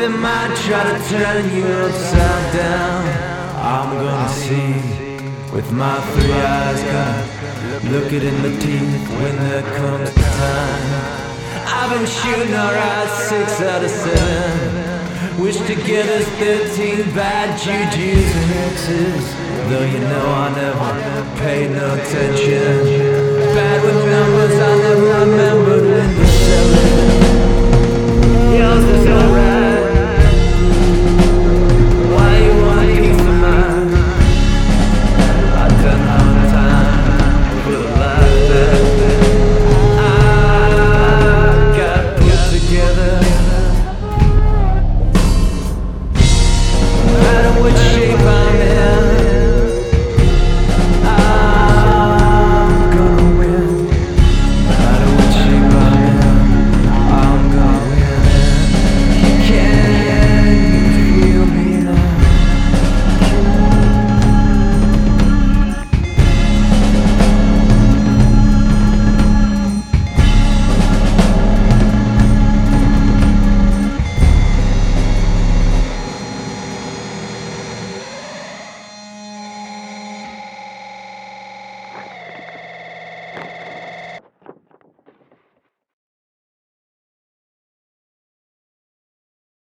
that might try to turn you upside down. I'm gonna see with my 3 eyes, gonna look it in the teeth when there comes the time. I've been shooting alright 6 out of 7, which together's 13 bad jujus and X's. Though you know I never paid no attention. Bad with